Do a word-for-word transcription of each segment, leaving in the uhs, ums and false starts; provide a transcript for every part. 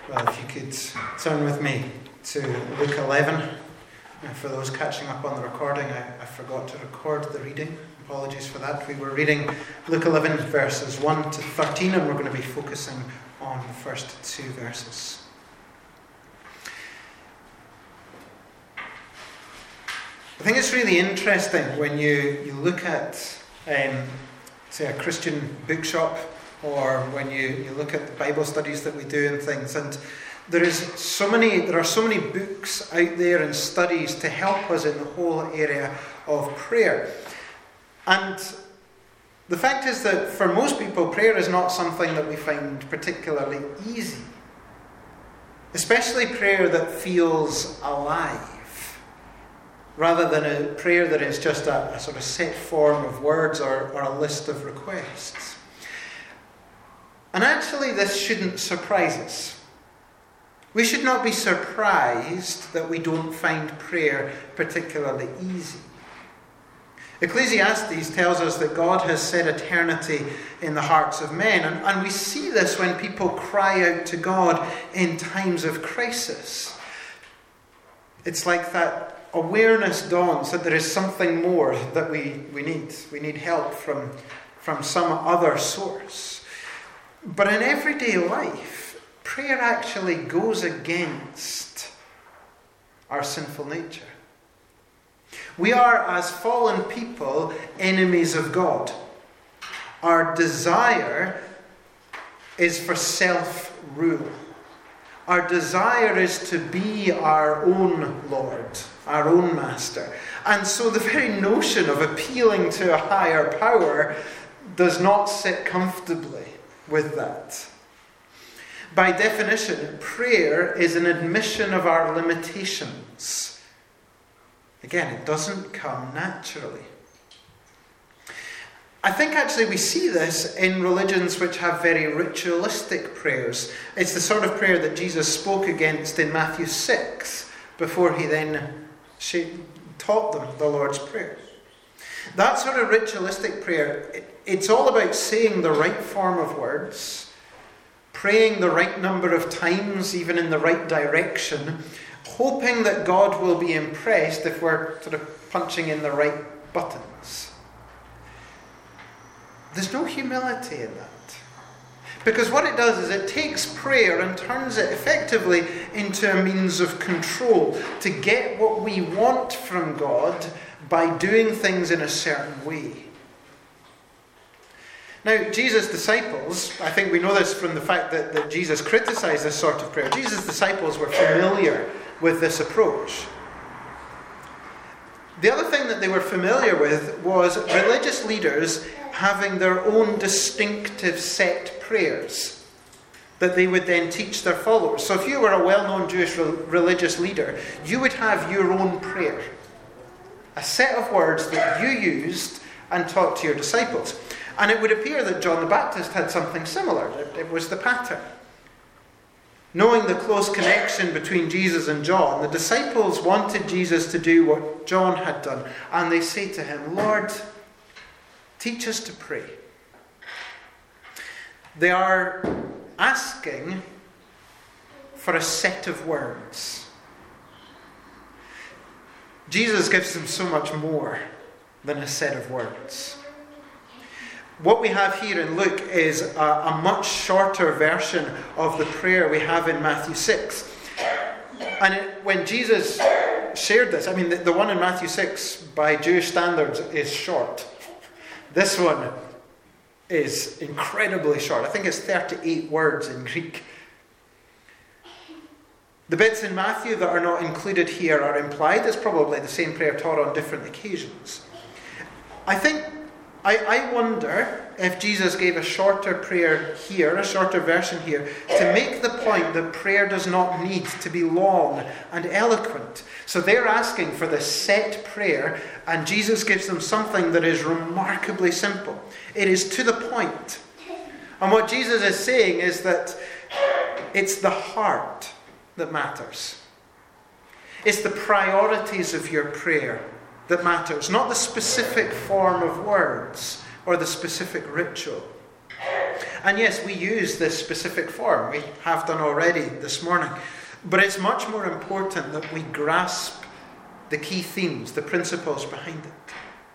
Well, if you could turn with me to Luke eleven. And for those catching up on the recording, I, I forgot to record the reading. Apologies for that. We were reading Luke eleven verses one to thirteen, and we're going to be focusing on the first two verses. I think it's really interesting when you, you look at, um, say, a Christian bookshop, or when you, you look at the Bible studies that we do and things, and there is so many there are so many books out there and studies to help us in the whole area of prayer. And the fact is that for most people, prayer is not something that we find particularly easy. Especially prayer that feels alive, rather than a prayer that is just a, a sort of set form of words or, or a list of requests. And actually, this shouldn't surprise us. We should not be surprised that we don't find prayer particularly easy. Ecclesiastes tells us that God has set eternity in the hearts of men, and, and we see this when people cry out to God in times of crisis. It's like that awareness dawns that there is something more that we, we need. We need help from, from some other source. But in everyday life, prayer actually goes against our sinful nature. We are, as fallen people, enemies of God. Our desire is for self-rule. Our desire is to be our own Lord, our own master. And so the very notion of appealing to a higher power does not sit comfortably with that. By definition, prayer is an admission of our limitations. Again, it doesn't come naturally. I think actually we see this in religions which have very ritualistic prayers. It's the sort of prayer that Jesus spoke against in Matthew six, before he then taught them the Lord's Prayer. That sort of ritualistic prayer, it's all about saying the right form of words, praying the right number of times, even in the right direction, hoping that God will be impressed if we're sort of punching in the right buttons. There's no humility in that. Because what it does is it takes prayer and turns it effectively into a means of control, to get what we want from God by doing things in a certain way. Now, Jesus' disciples, I think we know this from the fact that, that Jesus criticized this sort of prayer. Jesus' disciples were familiar with this approach. The other thing that they were familiar with was religious leaders having their own distinctive set prayers that they would then teach their followers. So if you were a well-known Jewish religious leader, you would have your own prayer, a set of words that you used and taught to your disciples. And it would appear that John the Baptist had something similar. It, it was the pattern. Knowing the close connection between Jesus and John, the disciples wanted Jesus to do what John had done. And they say to him, "Lord, teach us to pray." They are asking for a set of words. Jesus gives them so much more than a set of words. What we have here in Luke is a, a much shorter version of the prayer we have in Matthew six. And it, when Jesus shared this, I mean, the, the one in Matthew six, by Jewish standards, is short. This one is incredibly short. I think it's thirty-eight words in Greek. The bits in Matthew that are not included here are implied. It's probably the same prayer taught on different occasions. I think I, I wonder if Jesus gave a shorter prayer here, a shorter version here, to make the point that prayer does not need to be long and eloquent. So they're asking for this set prayer, and Jesus gives them something that is remarkably simple. It is to the point. And what Jesus is saying is that it's the heart that matters. It's the priorities of your prayer that matters, not the specific form of words or the specific ritual. And yes, we use this specific form. We have done already this morning. But it's much more important that we grasp the key themes, the principles behind it.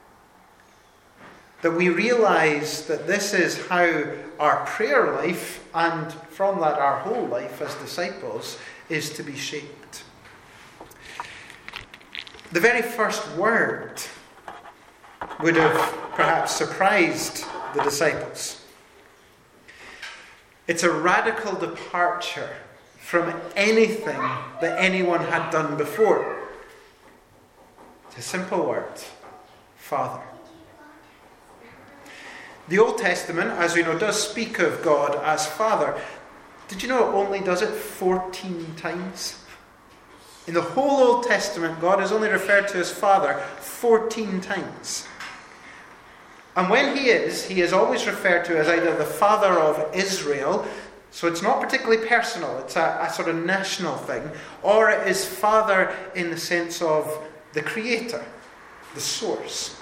That we realize that this is how our prayer life, and from that our whole life as disciples, is to be shaped. The very first word would have perhaps surprised the disciples. It's a radical departure from anything that anyone had done before. It's a simple word: Father. The Old Testament, as we know, does speak of God as Father. Did you know it only does it fourteen times? In the whole Old Testament, God is only referred to as Father fourteen times. And when he is, he is always referred to as either the Father of Israel, so it's not particularly personal, it's a, a sort of national thing, or it is Father in the sense of the Creator, the source.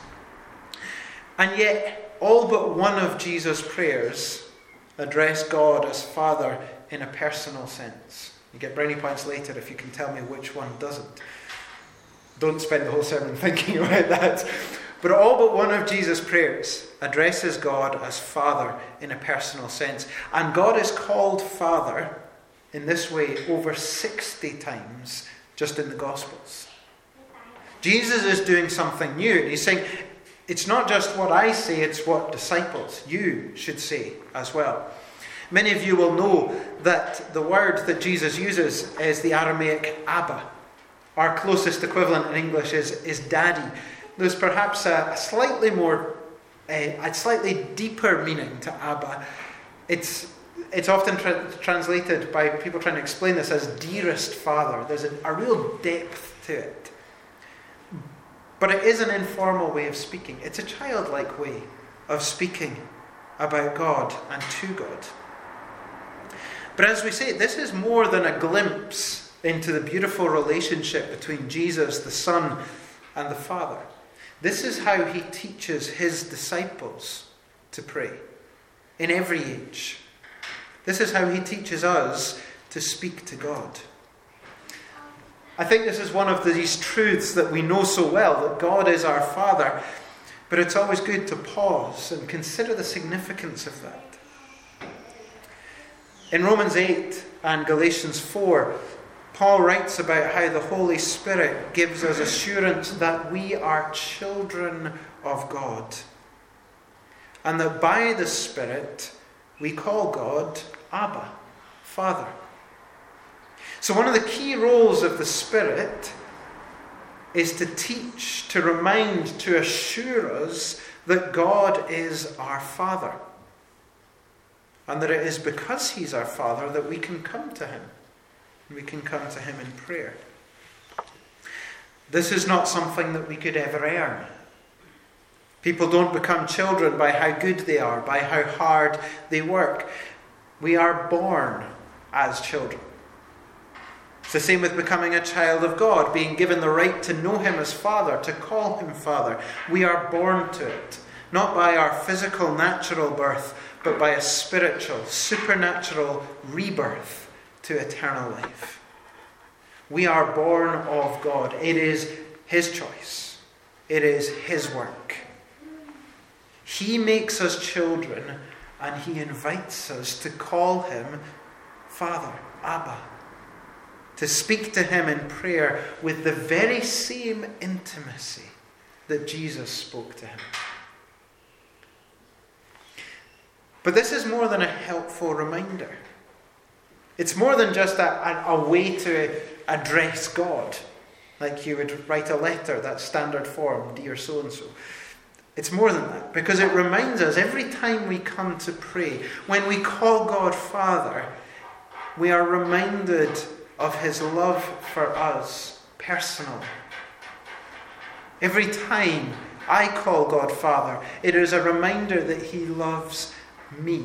And yet, all but one of Jesus' prayers address God as Father in a personal sense. You get brownie points later if you can tell me which one doesn't. Don't spend the whole sermon thinking about that. But all but one of Jesus' prayers addresses God as Father in a personal sense. And God is called Father in this way over sixty times just in the Gospels. Jesus is doing something new. He's saying, it's not just what I say, it's what disciples, you should say as well. Many of you will know that the word that Jesus uses is the Aramaic Abba. Our closest equivalent in English is, is daddy. There's perhaps a, a slightly more, a, a slightly deeper meaning to Abba. It's it's often tra- translated by people trying to explain this as dearest Father. There's a, a real depth to it. But it is an informal way of speaking. It's a childlike way of speaking about God and to God. But as we say, this is more than a glimpse into the beautiful relationship between Jesus, the Son, and the Father. This is how he teaches his disciples to pray in every age. This is how he teaches us to speak to God. I think this is one of these truths that we know so well, that God is our Father, but it's always good to pause and consider the significance of that. In Romans eight and Galatians four, Paul writes about how the Holy Spirit gives us assurance that we are children of God, and that by the Spirit we call God Abba, Father. So one of the key roles of the Spirit is to teach, to remind, to assure us that God is our Father. And that it is because he's our Father that we can come to him. We can come to him in prayer. This is not something that we could ever earn. People don't become children by how good they are, by how hard they work. We are born as children. It's the same with becoming a child of God, being given the right to know him as Father, to call him Father. We are born to it, not by our physical, natural birth, but by a spiritual, supernatural rebirth to eternal life. We are born of God. It is his choice. It is his work. He makes us children, and he invites us to call him Father, Abba. To speak to him in prayer with the very same intimacy that Jesus spoke to him. But this is more than a helpful reminder. It's more than just a, a, a way to address God, like you would write a letter, that standard form, dear so-and-so. It's more than that, because it reminds us every time we come to pray, when we call God Father, we are reminded of his love for us personally. Every time I call God Father, it is a reminder that he loves me.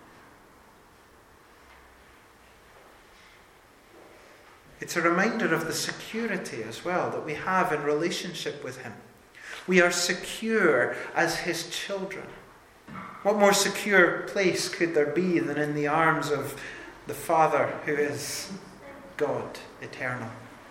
It's a reminder of the security as well that we have in relationship with him. We are secure as his children. What more secure place could there be than in the arms of the Father who is God, eternal?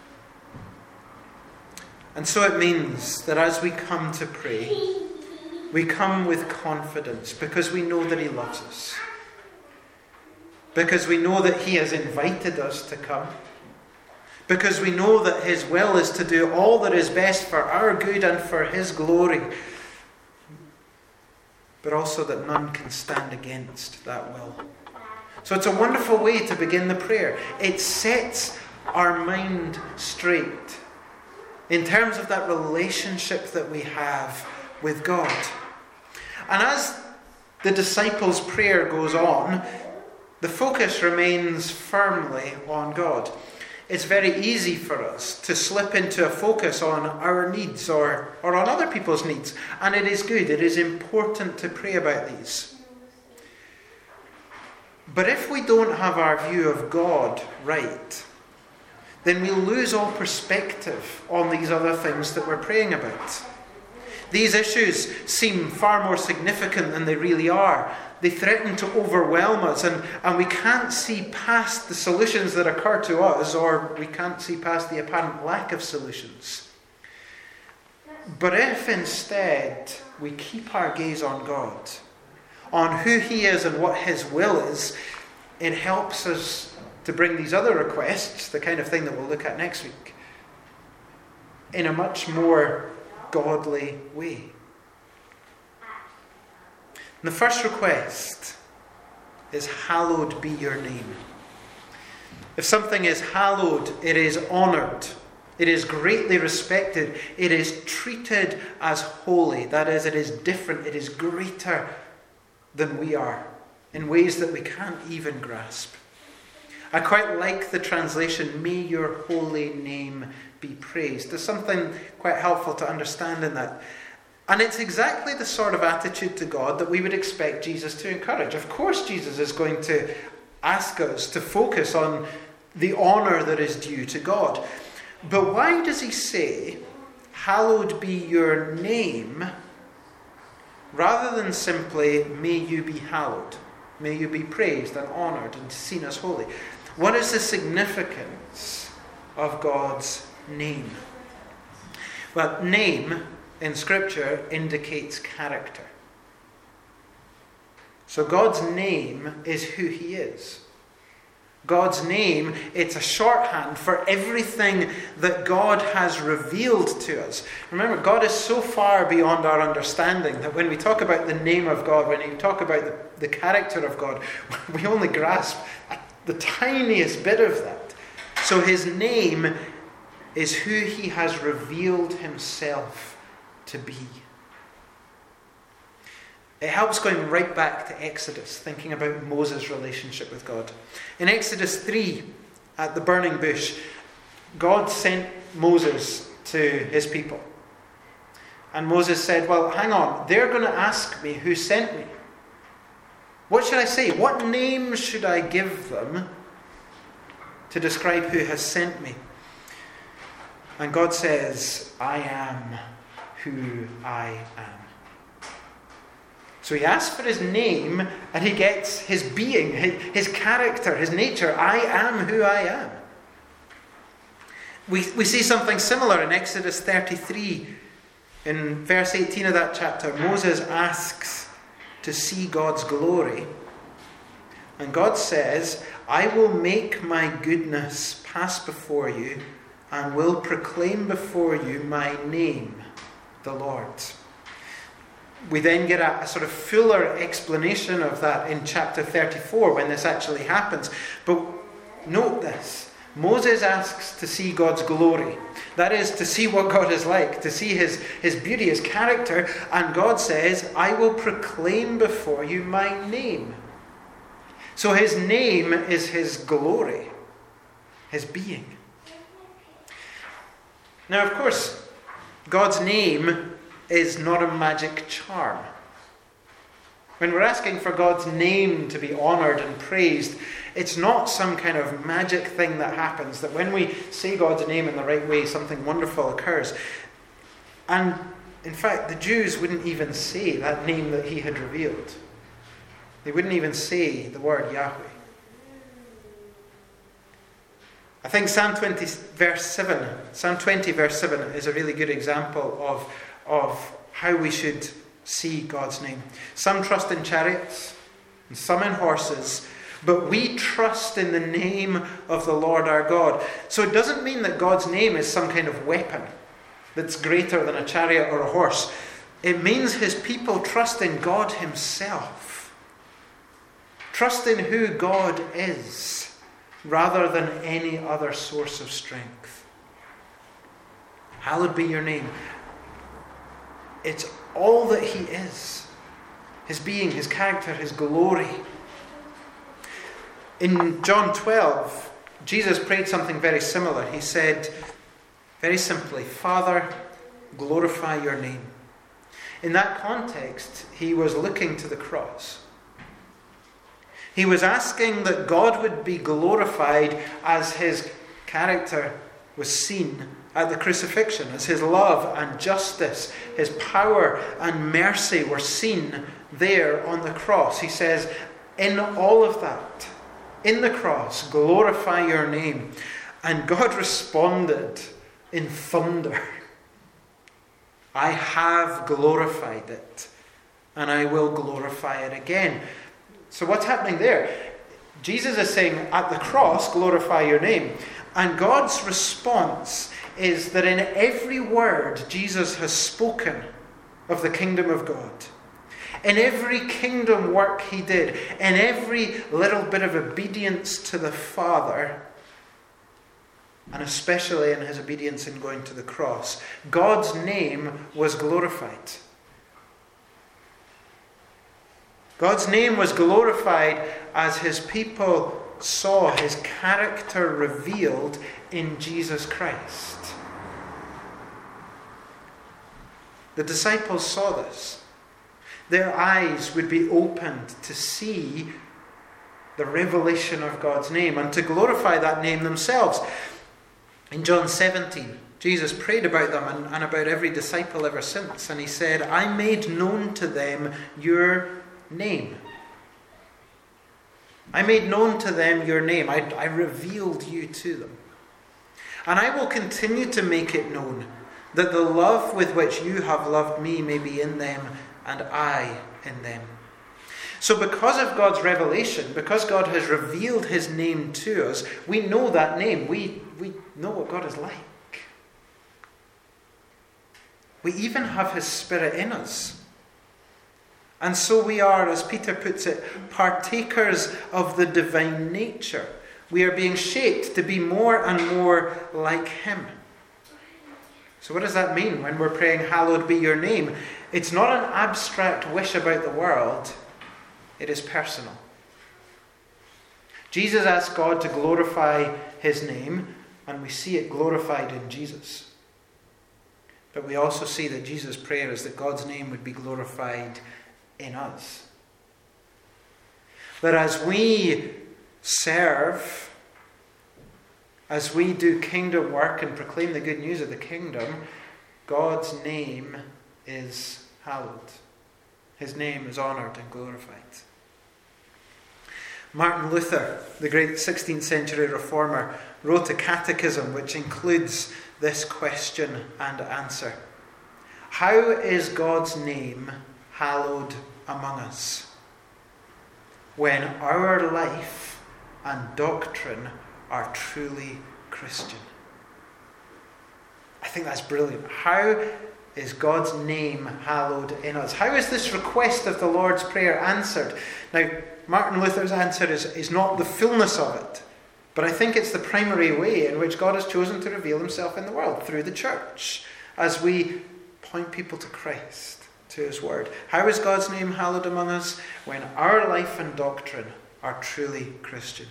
And so it means that as we come to pray, we come with confidence because we know that He loves us. Because we know that He has invited us to come. Because we know that His will is to do all that is best for our good and for His glory. But also that none can stand against that will. So it's a wonderful way to begin the prayer. It sets our mind straight in terms of that relationship that we have with God. And as the disciples' prayer goes on, the focus remains firmly on God. It's very easy for us to slip into a focus on our needs or, or on other people's needs. And it is good, it is important to pray about these. But if we don't have our view of God right, then we'll lose all perspective on these other things that we're praying about. These issues seem far more significant than they really are. They threaten to overwhelm us, and, and we can't see past the solutions that occur to us, or we can't see past the apparent lack of solutions. But if instead we keep our gaze on God, on who He is and what His will is, it helps us to bring these other requests, the kind of thing that we'll look at next week, in a much more godly way. And the first request is, hallowed be your name. If something is hallowed, it is honoured. It is greatly respected. It is treated as holy. That is, it is different. It is greater than we are in ways that we can't even grasp. I quite like the translation, may your holy name be praised. There's something quite helpful to understand in that. And it's exactly the sort of attitude to God that we would expect Jesus to encourage. Of course, Jesus is going to ask us to focus on the honour that is due to God. But why does He say, hallowed be your name, rather than simply, may you be hallowed, may you be praised and honoured and seen as holy? What is the significance of God's name? Well, name in Scripture indicates character. So God's name is who He is. God's name, it's a shorthand for everything that God has revealed to us. Remember, God is so far beyond our understanding that when we talk about the name of God, when we talk about the, the character of God, we only grasp the tiniest bit of that. So His name is who He has revealed Himself to be. It helps going right back to Exodus, thinking about Moses' relationship with God. In Exodus three, at the burning bush, God sent Moses to his people. And Moses said, well, hang on, they're going to ask me who sent me. What should I say? What name should I give them to describe who has sent me? And God says, I am who I am. So He asks for His name, and He gets His being, his, his character, His nature. I am who I am. We, we see something similar in Exodus thirty-three. In verse eighteen of that chapter, Moses asks to see God's glory. And God says, I will make my goodness pass before you and will proclaim before you my name, the Lord. We then get a, a sort of fuller explanation of that in chapter thirty-four when this actually happens. But note this. Moses asks to see God's glory. That is, to see what God is like, to see his, his beauty, His character. And God says, I will proclaim before you my name. So His name is His glory, His being. Now, of course, God's name is not a magic charm. When we're asking for God's name to be honoured and praised, it's not some kind of magic thing that happens, that when we say God's name in the right way, something wonderful occurs. And in fact, the Jews wouldn't even say that name that He had revealed. They wouldn't even say the word Yahweh. I think Psalm twenty verse seven, Psalm twenty verse seven is a really good example of, of how we should see God's name. Some trust in chariots and some in horses, but we trust in the name of the Lord our God. So it doesn't mean that God's name is some kind of weapon that's greater than a chariot or a horse. It means his people trust in God himself. Trust in who God is, rather than any other source of strength. Hallowed be your name. It's all that he is. His being, his character, his glory. In John twelve, Jesus prayed something very similar. He said, very simply, Father, glorify your name. In that context, he was looking to the cross. He was asking that God would be glorified as his character was seen at the crucifixion, as his love and justice, his power and mercy were seen there on the cross. He says, in all of that, in the cross, glorify your name. And God responded in thunder. I have glorified it, and I will glorify it again. So what's happening there? Jesus is saying, at the cross, glorify your name. And God's response is that in every word Jesus has spoken of the kingdom of God, in every kingdom work he did, in every little bit of obedience to the Father, and especially in his obedience in going to the cross, God's name was glorified. God's name was glorified as his people saw his character revealed in Jesus Christ. The disciples saw this. Their eyes would be opened to see the revelation of God's name and to glorify that name themselves. In John seventeen, Jesus prayed about them and, and about every disciple ever since. And he said, I made known to them your name. I made known to them your name. I, I revealed you to them. And I will continue to make it known, that the love with which you have loved me may be in them and I in them. So because of God's revelation, because God has revealed his name to us, we know that name. We, we know what God is like. We even have his Spirit in us. And so we are, as Peter puts it, partakers of the divine nature. We are being shaped to be more and more like him. So what does that mean when we're praying, hallowed be your name? It's not an abstract wish about the world. It is personal. Jesus asked God to glorify his name, and we see it glorified in Jesus. But we also see that Jesus' prayer is that God's name would be glorified in us. That as we serve, as we do kingdom work and proclaim the good news of the kingdom, God's name is hallowed. His name is honoured and glorified. Martin Luther, the great sixteenth century reformer, wrote a catechism which includes this question and answer. How is God's name hallowed among us when our life and doctrine are truly Christian? I think that's brilliant. How is God's name hallowed in us? How is this request of the Lord's Prayer answered? Now, Martin Luther's answer is, is not the fullness of it, but I think it's the primary way in which God has chosen to reveal himself in the world, through the church, as we point people to Christ, to his word. How is God's name hallowed among us when our life and doctrine are truly Christian?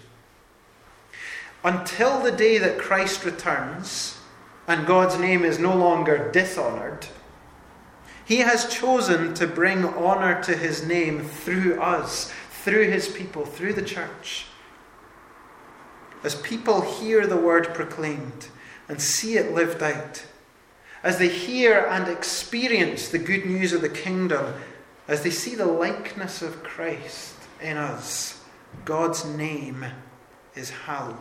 Until the day that Christ returns and God's name is no longer dishonoured, he has chosen to bring honour to his name through us, through his people, through the church. As people hear the word proclaimed and see it lived out, as they hear and experience the good news of the kingdom, as they see the likeness of Christ in us. God's name is hallowed.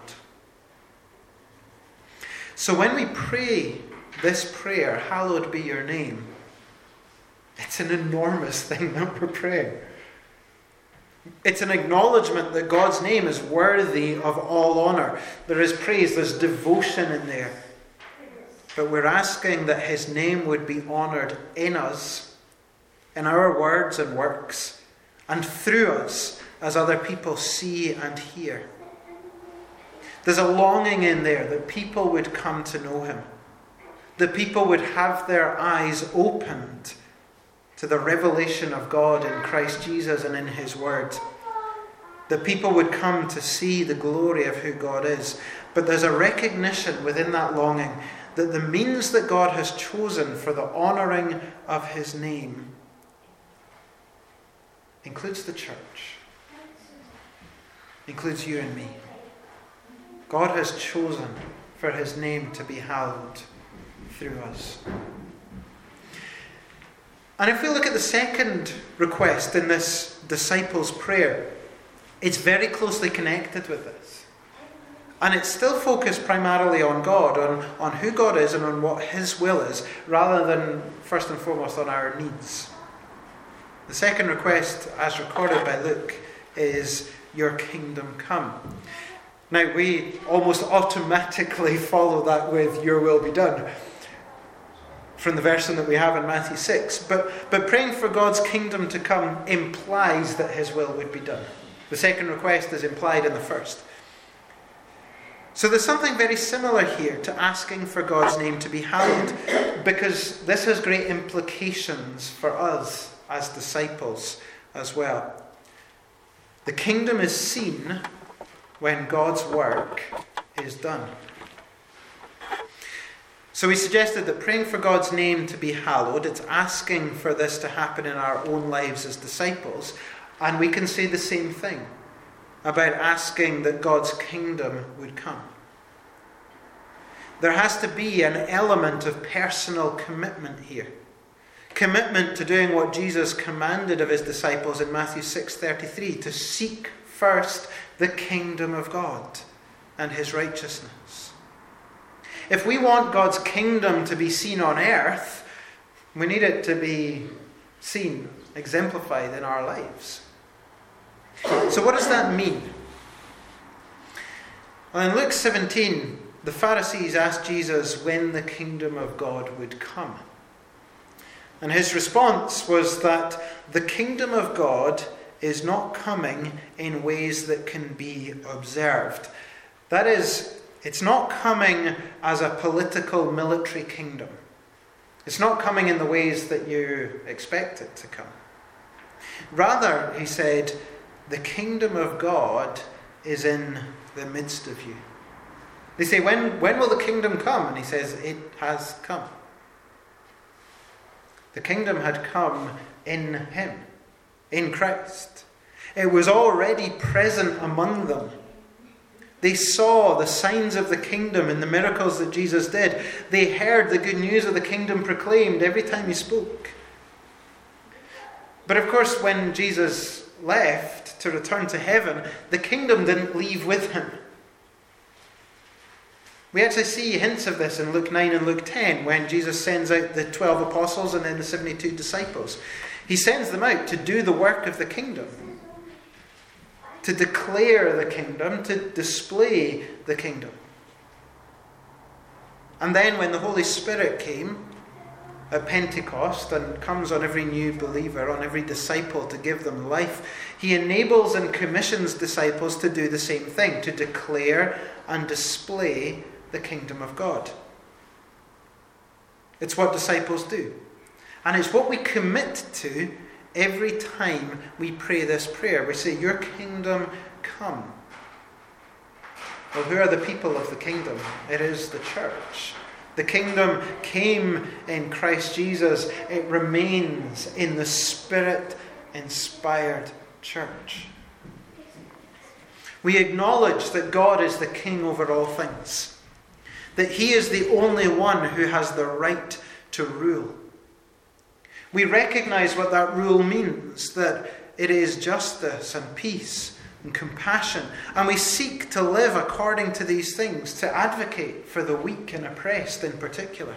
So when we pray this prayer, hallowed be your name, it's an enormous thing that we're praying. It's an acknowledgement that God's name is worthy of all honour. There is praise, there's devotion in there. But we're asking that his name would be honoured in us, in our words and works, and through us as other people see and hear. There's a longing in there that people would come to know him. That people would have their eyes opened to the revelation of God in Christ Jesus and in his word. That people would come to see the glory of who God is. But there's a recognition within that longing that the means that God has chosen for the honouring of his name includes the church. Includes you and me. God has chosen for his name to be hallowed through us. And if we look at the second request in this disciples' prayer, it's very closely connected with this. And it's still focused primarily on God, on, on who God is and on what his will is, rather than first and foremost on our needs. The second request, as recorded by Luke, is your kingdom come. Now, we almost automatically follow that with your will be done from the version that we have in Matthew six. But, but praying for God's kingdom to come implies that his will would be done. The second request is implied in the first. So there's something very similar here to asking for God's name to be hallowed, because this has great implications for us as disciples as well. The kingdom is seen when God's work is done. So we suggested that praying for God's name to be hallowed, it's asking for this to happen in our own lives as disciples, and we can say the same thing about asking that God's kingdom would come. There has to be an element of personal commitment here. Commitment to doing what Jesus commanded of his disciples in Matthew six thirty-three, to seek first the kingdom of God and his righteousness. If we want God's kingdom to be seen on earth, we need it to be seen, exemplified in our lives. So what does that mean? Well, in Luke seventeen, the Pharisees asked Jesus when the kingdom of God would come. And his response was that the kingdom of God is not coming in ways that can be observed. That is, it's not coming as a political military kingdom. It's not coming in the ways that you expect it to come. Rather, he said, the kingdom of God is in the midst of you. They say, when, when will the kingdom come? And he says, it has come. The kingdom had come in him, in Christ. It was already present among them. They saw the signs of the kingdom in the miracles that Jesus did. They heard the good news of the kingdom proclaimed every time he spoke. But of course, when Jesus left to return to heaven, the kingdom didn't leave with him. We actually see hints of this in Luke nine and Luke ten, when Jesus sends out the twelve apostles and then the seventy-two disciples. He sends them out to do the work of the kingdom, to declare the kingdom, to display the kingdom. And then when the Holy Spirit came at Pentecost and comes on every new believer, on every disciple to give them life, he enables and commissions disciples to do the same thing, to declare and display the kingdom of God. It's what disciples do. And it's what we commit to every time we pray this prayer. We say, your kingdom come. Well, who are the people of the kingdom? It is the church. The kingdom came in Christ Jesus. It remains in the Spirit-inspired church. We acknowledge that God is the king over all things. That he is the only one who has the right to rule. We recognize what that rule means, that it is justice and peace and compassion. And we seek to live according to these things, to advocate for the weak and oppressed in particular.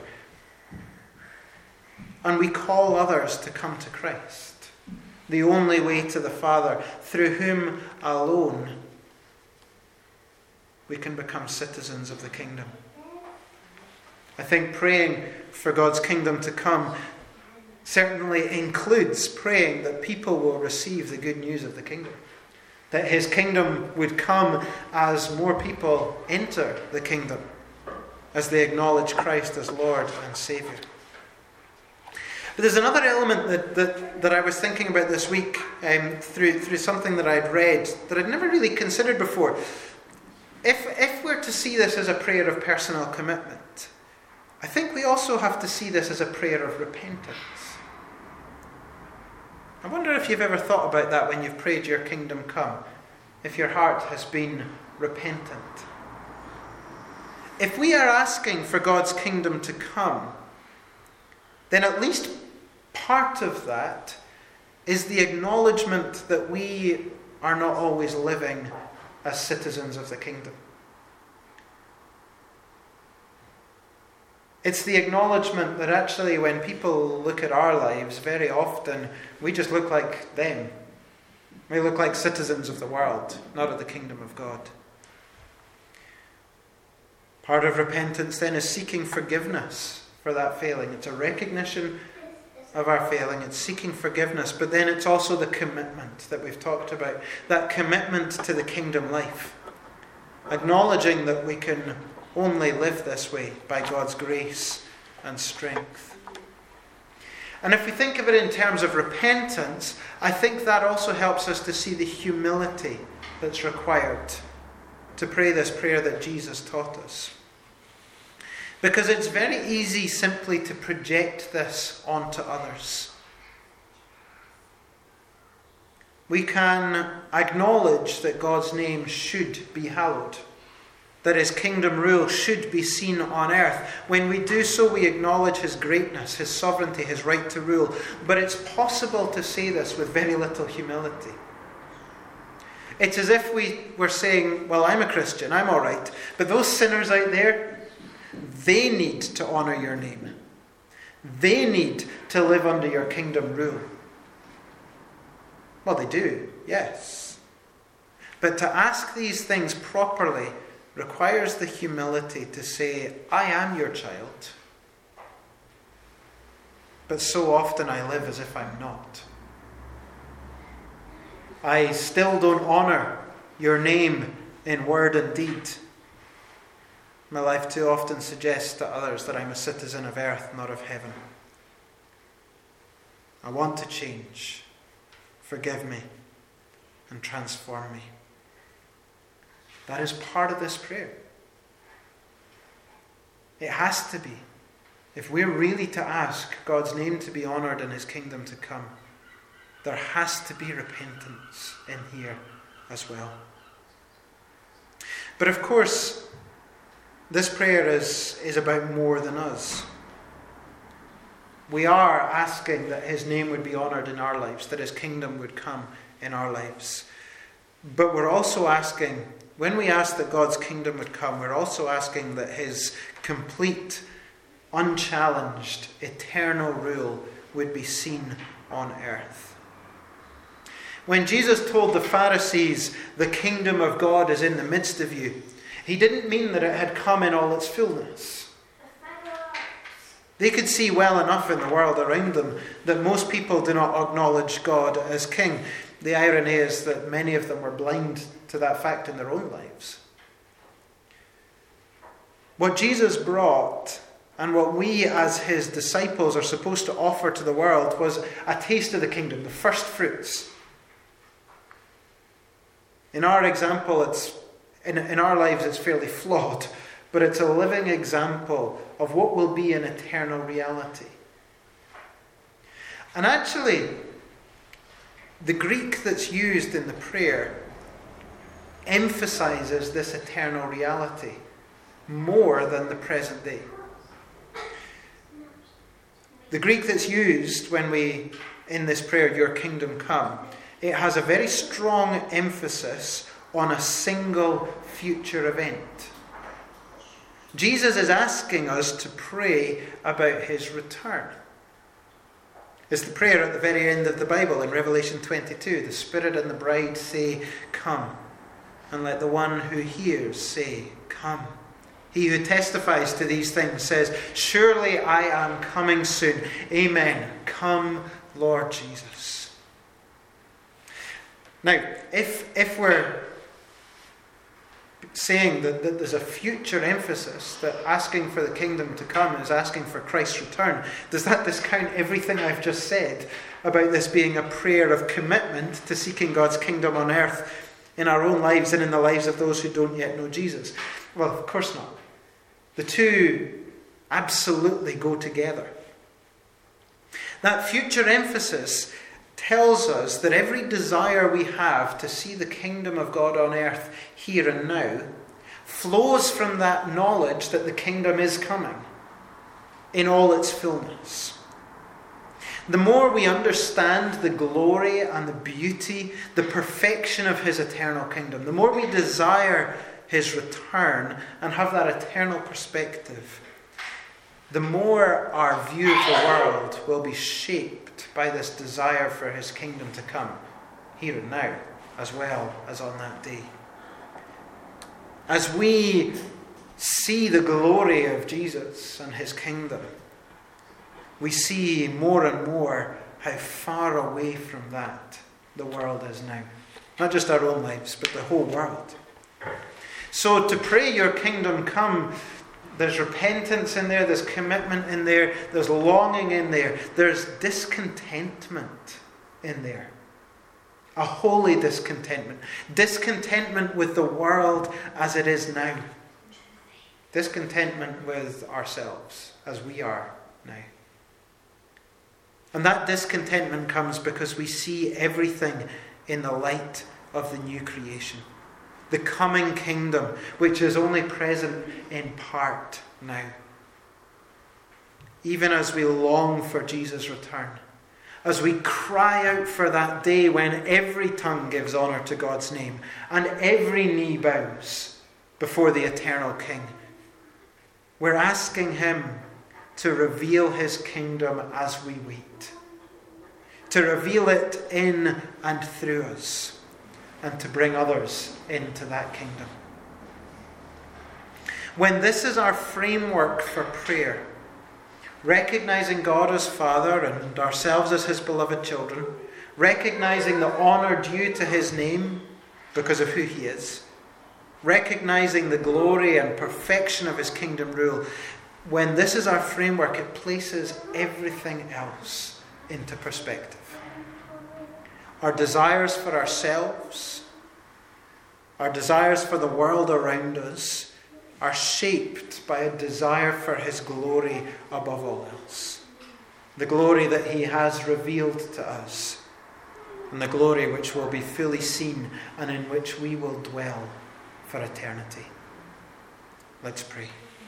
And we call others to come to Christ, the only way to the Father, through whom alone we can become citizens of the kingdom. I think praying for God's kingdom to come certainly includes praying that people will receive the good news of the kingdom. That his kingdom would come as more people enter the kingdom, as they acknowledge Christ as Lord and Saviour. But there's another element that, that, that I was thinking about this week um, through, through something that I'd read that I'd never really considered before. If, if we're to see this as a prayer of personal commitment, I think we also have to see this as a prayer of repentance. I wonder if you've ever thought about that when you've prayed your kingdom come, if your heart has been repentant. If we are asking for God's kingdom to come, then at least part of that is the acknowledgement that we are not always living as citizens of the kingdom. It's the acknowledgement that actually when people look at our lives, very often we just look like them. We look like citizens of the world, not of the kingdom of God. Part of repentance then is seeking forgiveness for that failing. It's a recognition of our failing. It's seeking forgiveness. But then it's also the commitment that we've talked about. That commitment to the kingdom life. Acknowledging that we can only live this way by God's grace and strength. And if we think of it in terms of repentance, I think that also helps us to see the humility that's required to pray this prayer that Jesus taught us. Because it's very easy simply to project this onto others. We can acknowledge that God's name should be hallowed, that his kingdom rule should be seen on earth. When we do so, we acknowledge his greatness, his sovereignty, his right to rule. But it's possible to say this with very little humility. It's as if we were saying, well, I'm a Christian, I'm all right, but those sinners out there, they need to honour your name. They need to live under your kingdom rule. Well, they do, yes. But to ask these things properly requires the humility to say, I am your child, but so often I live as if I'm not. I still don't honour your name in word and deed. My life too often suggests to others that I'm a citizen of earth, not of heaven. I want to change. Forgive me and transform me. That is part of this prayer. It has to be. If we're really to ask God's name to be honoured and his kingdom to come, there has to be repentance in here as well. But of course, this prayer is, is about more than us. We are asking that his name would be honoured in our lives, that his kingdom would come in our lives. But we're also asking, when we ask that God's kingdom would come, we're also asking that his complete, unchallenged, eternal rule would be seen on earth. When Jesus told the Pharisees, the kingdom of God is in the midst of you, he didn't mean that it had come in all its fullness. They could see well enough in the world around them that most people do not acknowledge God as king. The irony is that many of them were blind to that fact in their own lives. What Jesus brought and what we as his disciples are supposed to offer to the world was a taste of the kingdom, the first fruits. In our example, it's in, in our lives it's fairly flawed, but it's a living example of what will be an eternal reality. And actually, the Greek that's used in the prayer emphasizes this eternal reality more than the present day. The Greek that's used when we, in this prayer, your kingdom come, it has a very strong emphasis on a single future event. Jesus is asking us to pray about his return. It's the prayer at the very end of the Bible in Revelation twenty-two. The Spirit and the bride say, "Come." And let the one who hears say, "Come." He who testifies to these things says, "Surely I am coming soon. Amen. Come, Lord Jesus." Now, if, if we're saying that, that there's a future emphasis, that asking for the kingdom to come is asking for Christ's return, does that discount everything I've just said about this being a prayer of commitment to seeking God's kingdom on earth in our own lives and in the lives of those who don't yet know Jesus? Well, of course not. The two absolutely go together. That future emphasis tells us that every desire we have to see the kingdom of God on earth here and now flows from that knowledge that the kingdom is coming in all its fullness. The more we understand the glory and the beauty, the perfection of his eternal kingdom, the more we desire his return and have that eternal perspective, the more our view of the world will be shaped by this desire for his kingdom to come here and now, as well as on that day. As we see the glory of Jesus and his kingdom, we see more and more how far away from that the world is now. Not just our own lives, but the whole world. So to pray your kingdom come, there's repentance in there, there's commitment in there, there's longing in there, there's discontentment in there. A holy discontentment. Discontentment with the world as it is now. Discontentment with ourselves as we are now. And that discontentment comes because we see everything in the light of the new creation. The coming kingdom, which is only present in part now. Even as we long for Jesus' return, as we cry out for that day when every tongue gives honour to God's name and every knee bows before the eternal King, we're asking him to reveal his kingdom as we wait, to reveal it in and through us, and to bring others into that kingdom. When this is our framework for prayer, recognizing God as Father and ourselves as his beloved children, recognizing the honour due to his name because of who he is, recognizing the glory and perfection of his kingdom rule, when this is our framework, it places everything else into perspective. Our desires for ourselves, our desires for the world around us are shaped by a desire for his glory above all else. The glory that he has revealed to us, and the glory which will be fully seen and in which we will dwell for eternity. Let's pray.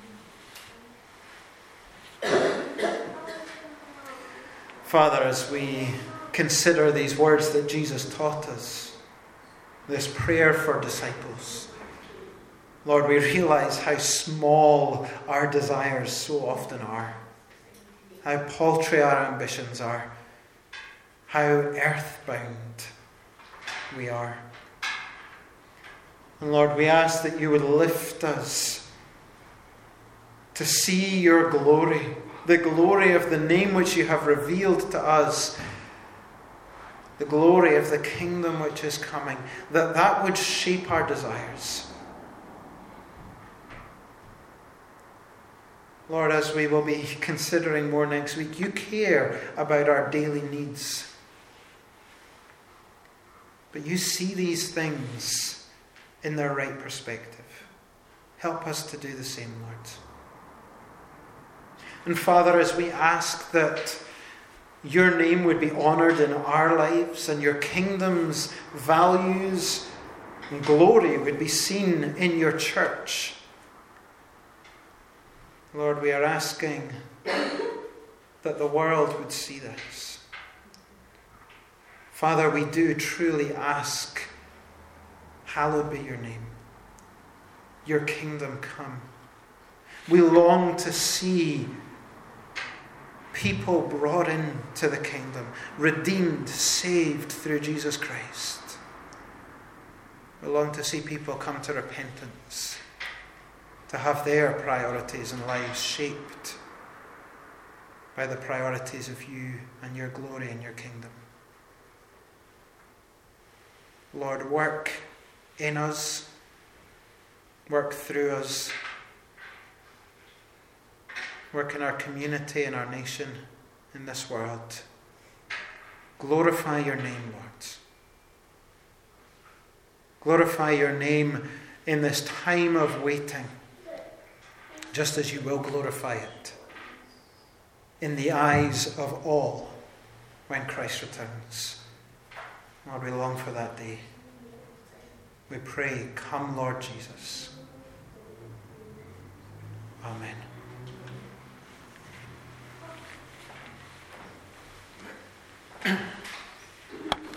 Father, as we consider these words that Jesus taught us, this prayer for disciples, Lord, we realize how small our desires so often are, how paltry our ambitions are, how earthbound we are. And Lord, we ask that you would lift us to see your glory, the glory of the name which you have revealed to us, the glory of the kingdom which is coming, that that would shape our desires. Lord, as we will be considering more next week, you care about our daily needs. But you see these things in their right perspective. Help us to do the same, Lord. And Father, as we ask that your name would be honoured in our lives and your kingdom's values and glory would be seen in your church, Lord, we are asking that the world would see this. Father, we do truly ask, hallowed be your name. Your kingdom come. We long to see people brought into the kingdom, redeemed, saved through Jesus Christ. We long to see people come to repentance, to have their priorities and lives shaped by the priorities of you and your glory and your kingdom. Lord, work in us, work through us, work in our community, in our nation, in this world. Glorify your name, Lord. Glorify your name in this time of waiting, just as you will glorify it in the eyes of all when Christ returns. Lord, we long for that day. We pray, come, Lord Jesus. Amen.